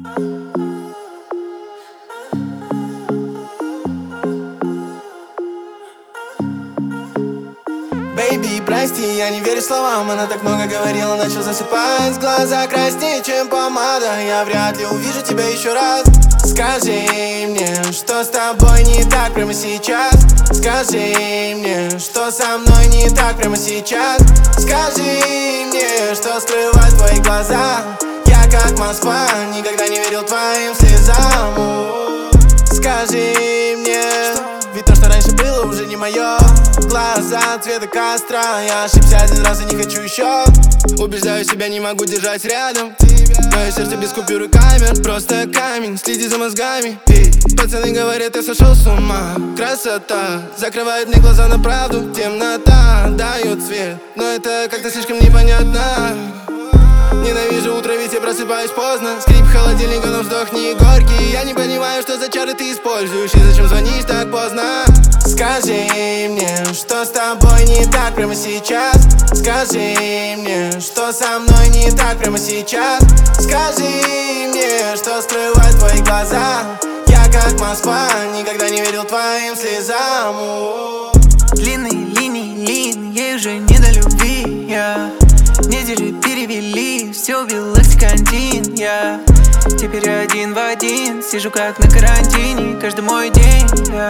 Бэйби, прости, я не верю словам. Она так много говорила, начал засыпать. Глаза краснее, чем помада. Я вряд ли увижу тебя еще раз. Скажи мне, что с тобой не так прямо сейчас. Скажи мне, что со мной не так прямо сейчас. Скажи мне, что скрывают твои глаза. Я как Москва, никогда не верил твоим слезам. Скажи мне, ведь то, что раньше было, уже не мое. Глаза цвета костра. Я ошибся один раз и не хочу еще. Убеждаю себя, не могу держать рядом мое сердце без купюр и камер. Просто камень, следи за мозгами. Пацаны говорят, я сошел с ума. Красота закрывает мне глаза на правду. Темнота дает свет, но это как-то слишком непонятно. Ненавижу утро, ведь я просыпаюсь поздно. Скрип холодильника, но вздох не горький. Я не понимаю, что за чары ты используешь и зачем звонишь так поздно. Скажи мне, что с тобой не так прямо сейчас. Скажи мне, что со мной не так прямо сейчас. Скажи мне, что скрывают твои глаза. Я как Москва, никогда не верил твоим слезам. Длинные линии, ей уже не до любви. Недели перевели, все убил оксикантин. Я теперь один в один, сижу как на карантине. Каждый мой день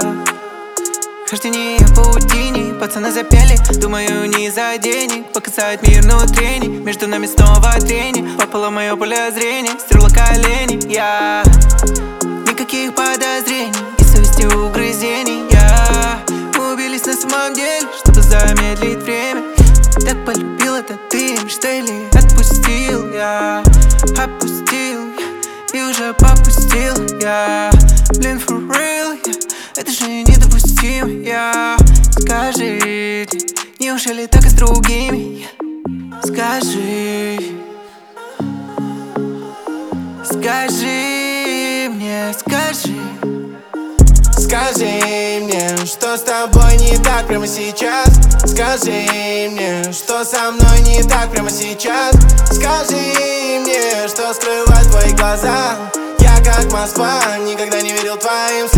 хождение по паутине. Пацаны запели, думаю, не за денег. Показать мир внутренний, между нами снова трение. Попало мое поле зрения, стерла колени. Я никаких подозрений и совести угрызений. Мы убились на самом деле, чтобы замедлить время. Так полюбил это ты, что или отпустил. Я опустил и уже попустил. Блин, for real, это же недопустимо. Скажи, неужели так и с другими? Скажи мне, скажи. Скажи мне, что с тобой не так прямо сейчас. Скажи мне, что со мной не так прямо сейчас. Скажи мне, что скрывают твои глаза. Я как Москва, никогда не верил твоим